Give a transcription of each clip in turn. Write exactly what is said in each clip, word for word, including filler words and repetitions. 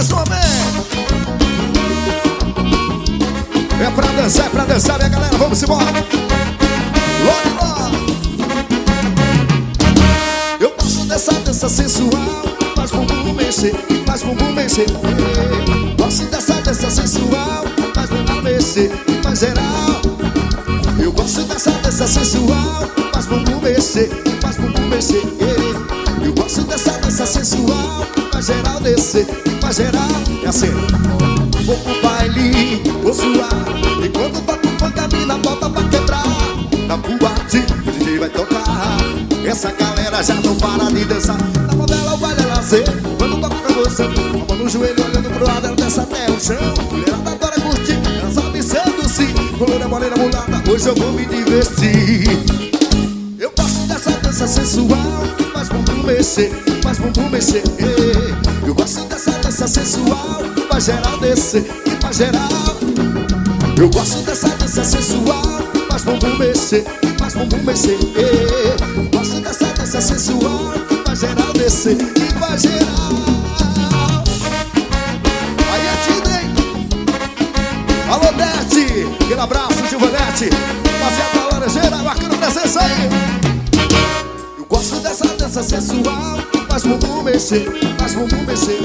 mais uma vez. É pra dançar, é pra dançar, minha galera, vamos embora. Logo, eu posso dançar, dança sensual, faz bumbum mexer, faz bumbum mexer. Posso dançar, dança sensual, faz bumbum mexer, faz geral. Eu gosto dessa dança sensual, faz bumbum mexer, faz bumbum mexer. Eu gosto dessa dança sensual, faz geral descer, faz geral. É assim. Vou pro baile, vou suar, e quando toco funk a mina bota pra quebrar. Na boate, o D J vai tocar, essa galera já não para de dançar. Na novela o baile é lazer, quando toco pra você, a mão no joelho olhando pro lado, ela desce até o chão. Mulherada adora curtir, ela sabe seduzir. Colorida, morena, mulata, hoje eu vou me divertir. Eu gosto dessa dança sensual, faz bumbum mexer, faz bumbum mexer. Eu gosto dessa dança sensual, faz geral descer e faz geral. Eu gosto dessa dança sensual, faz bumbum mexer, faz bumbum mexer. Eu gosto dessa dança sensual, faz geral descer e faz geral. Aí é Tidem. Alô, Dete, aquele abraço, Gilvanete, rapaziada Laranjeira, bacana presença aí. Eu gosto dessa dança sensual, faz bumbum mexer, faz bumbum mexer.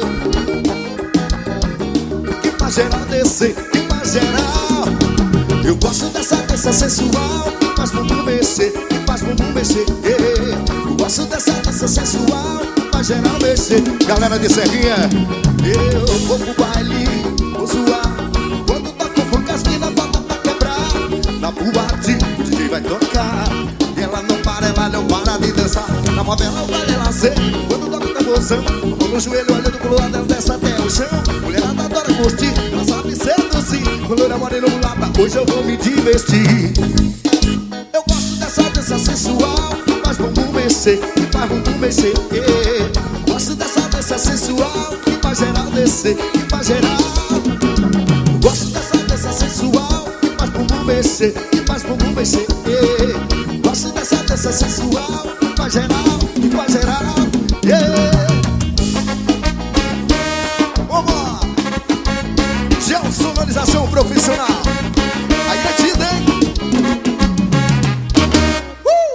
Que faz geral descer, que faz geral. Eu gosto dessa dança sensual, faz bumbum mexer, faz bumbum mexer. Eu gosto dessa dança sensual, faz geral mexer. Galera de Serrinha, eu vou pro baile, vou zoar. Quando toco funk as minas botam pra quebrar. Na boate o D J vai tocar, ela não para, ela não para de dançar. Na novela o baile é lazer, quando toco tá gozando, a mão no joelho olhando pro lado, ela desce até o chão. Mulherada adora curtir, ela sabe seduzir. Colorida, morena, mulata, hoje eu vou me divertir. Eu gosto dessa dança sensual, faz bumbum mexer, faz bumbum mexer. Gosto dessa dança sensual, que faz geral descer, que faz geral. Gosto dessa dança sensual, que faz bumbum mexer, que faz bumbum mexer. Gosto dessa dança sensual, que faz geral, que faz geral.